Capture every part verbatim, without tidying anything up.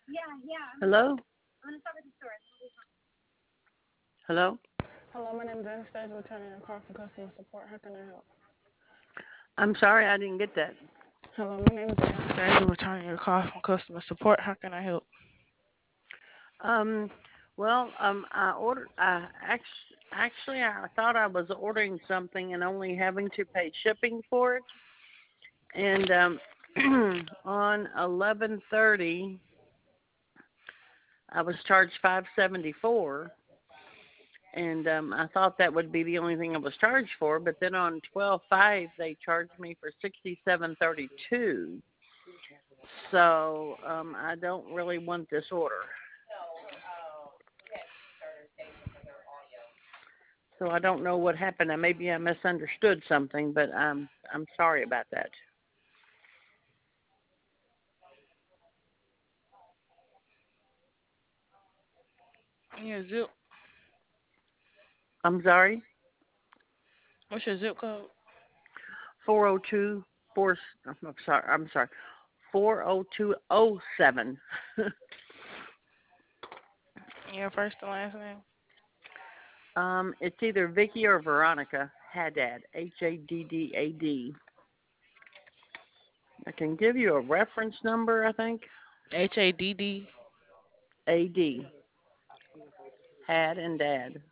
Hello? Hello? Hello, my name is Anastasia, returning a call from customer support. How can I help? I'm sorry, I didn't get that. Hello, my name is Anastasia, returning your call from customer support. How can I help? Um, well, um, I ordered. I actually, actually, I thought I was ordering something and only having to pay shipping for it. And um, on eleven thirty, I was charged five seventy four, and um, I thought that would be the only thing I was charged for. But then on twelve five, they charged me for sixty seven thirty two. So um, I don't really want this order. So I don't know what happened. And maybe I misunderstood something, but um, I'm sorry about that. Your zip. I'm sorry. What's your zip code? Four oh two four. I'm sorry. I'm sorry. Four oh two oh seven. Your first and last name? um, it's either Vicky or Veronica Haddad. H A D D A D. I can give you a reference number. I think. H A D D. A D. Had and Dad.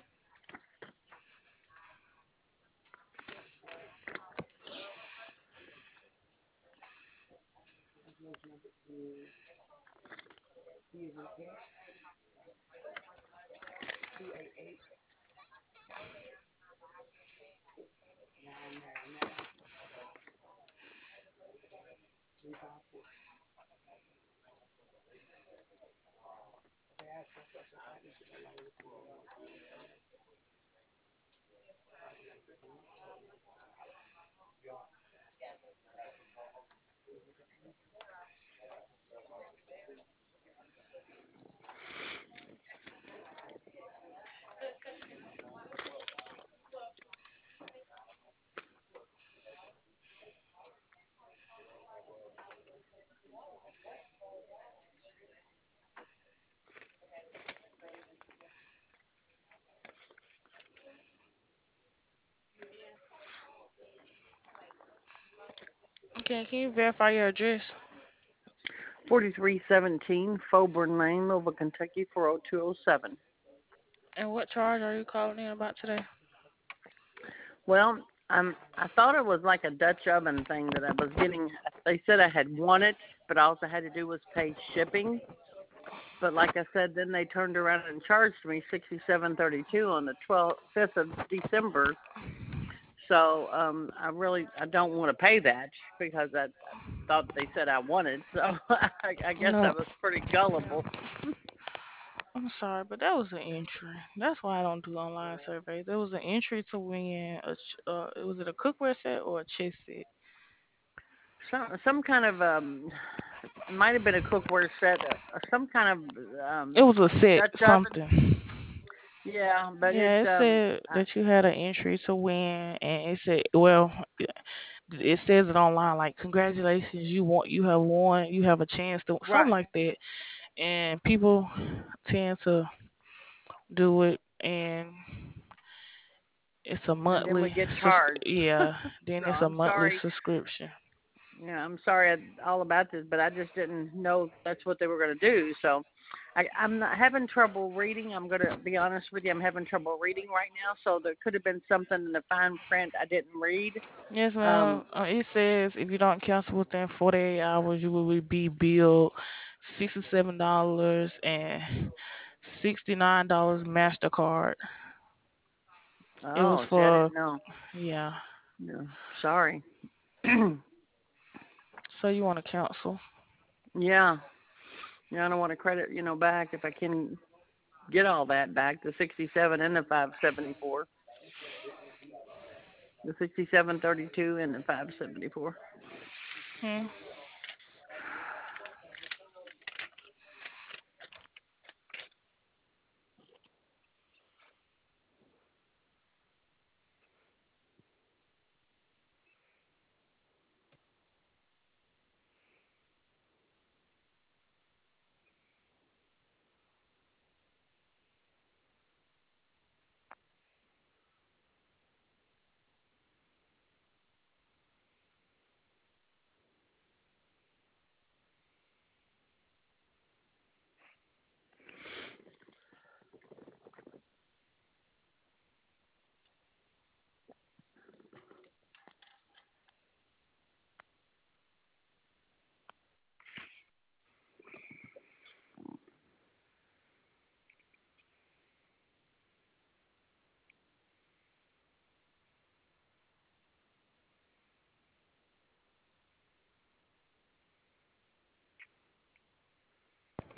Okay, can you verify your address? forty-three seventeen Faubourn Lane, Louisville, Kentucky four oh two oh seven. And what charge are you calling in about today? Well, um, I thought it was like a Dutch oven thing that I was getting. They said I had won it, but all I had to do was pay shipping. But like I said, then they turned around and charged me sixty-seven thirty-two on the twelfth, fifth of December. So um, I really I don't want to pay that because I, I thought they said I wanted. So I, I guess I No, was pretty gullible. I'm sorry, but that was an entry. That's why I don't do online surveys. There was an entry to win a, ch- uh, was it a cookware set or a chess set? Some some kind of um, it might have been a cookware set, uh, some kind of It um, was a set, Dutch oven. something. Yeah, but it Yeah, it um, said I, that you had an entry to win, and it said, well, it says it online like, congratulations, you want, you have won, you have a chance to, something right, like that. And people tend to do it, and it's a and then we monthly, get sus- charged. yeah. Then So it's a I'm monthly sorry. subscription. Yeah, I'm sorry all about this, but I just didn't know that's what they were going to do. So I, I'm not having trouble reading. I'm going to be honest with you. I'm having trouble reading right now. So there could have been something in the fine print I didn't read. Yes, Um, ma'am. Uh, it says if you don't cancel within forty-eight hours, you will be billed sixty-seven dollars and sixty-nine dollars Mastercard. It was oh, see, I for, didn't know. yeah. No, sorry. So you want to cancel? yeah, yeah. I don't want to credit, you know, back if I can get all that back, the sixty-seven and the five seventy-four, the sixty-seven thirty-two and the five seventy-four. Hmm.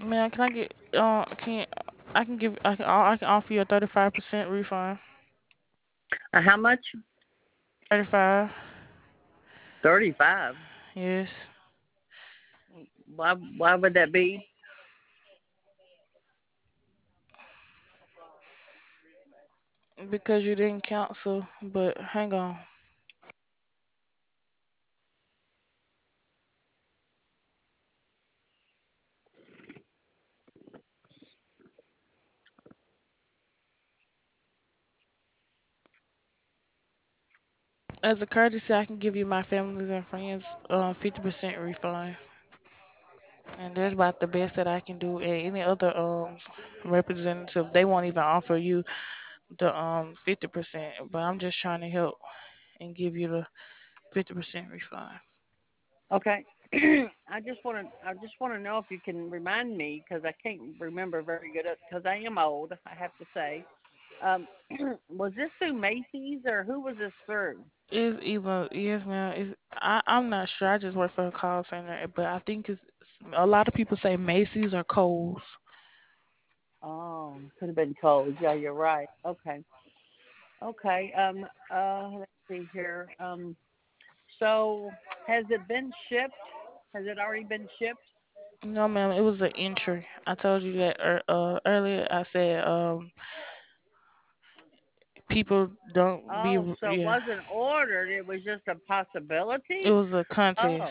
Man, can I get uh can I can give I can I can offer you a thirty five percent refund. Uh, how much? Thirty five. Thirty-five. Yes. Why? Why would that be? Because you didn't cancel, but hang on. As a courtesy, I can give you my families and friends uh fifty percent refund. And that's about the best that I can do. And any other um representative, they won't even offer you the um fifty percent. But I'm just trying to help and give you the fifty percent refund. Okay. I just want to. I just want to know if you can remind me because I can't remember very good. Because I am old, I have to say. Um, was this through Macy's or who was this through? It's either yes, ma'am. It's I I'm not sure. I just work for a call center, but I think it's a lot of people say Macy's or Kohl's. Oh, could have been Kohl's. Yeah, you're right. Okay. Okay. Um. Uh. Let's see here. Um. So, has it been shipped? Has it already been shipped? No, ma'am. It was an entry. I told you that ear- uh, earlier. I said um people don't be Oh, so it yeah. wasn't ordered. It was just a It possibility. was a contest. Oh.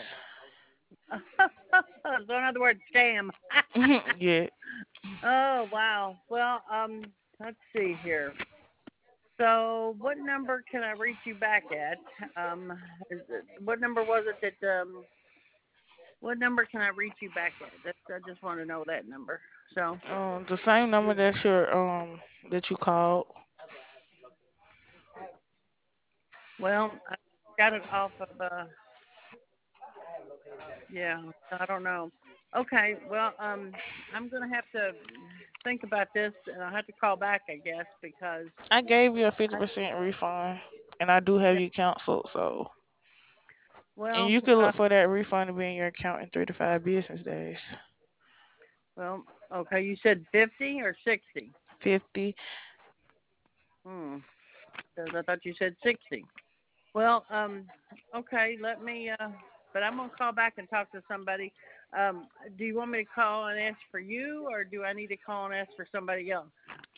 So in other words, scam. Yeah. Oh wow. Well, um, let's see here. So, what number can I reach you back at? Um, is it, what number was it that um, what number can I reach you back at? That's, I just want to know that number. So, Um, the same number that your um that you called. well, I got it off of uh, yeah. I don't know. Okay. Well, um, I'm gonna have to think about this, and I'll have to call back, I guess, because I gave you a fifty I, percent refund, and I do have yeah. you canceled. So, and Well, you can uh, look for that refund to be in your account in three to five business days. well, okay. You said fifty or sixty? Fifty. Hmm. Because I thought you said sixty. Well, um, okay. Let me. Uh, but I'm gonna call back and talk to somebody. Um, do you want me to call and ask for you, or do I need to call and ask for somebody else?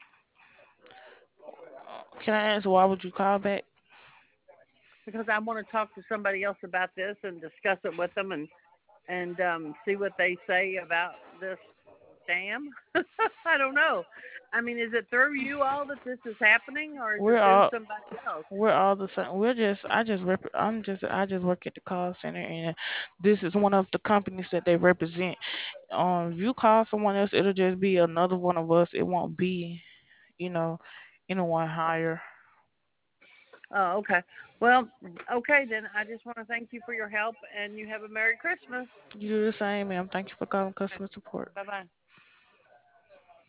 Can I ask why would you call back? Because I want to talk to somebody else about this and discuss it with them and and um, see what they say about this scam. I don't know. I mean, is it through you all that this is happening, or is it We're through all somebody else? we're all the same. We're just I just rep I'm just I just work at the call center, and this is one of the companies that they represent. Um, if you call someone else, it'll just be another one of us. It won't be, you know, anyone higher. Oh, okay. Well, okay then. I just want to thank you for your help, and you have a Merry Christmas. You do the same, ma'am. Thank you for calling Okay. customer support. Bye bye.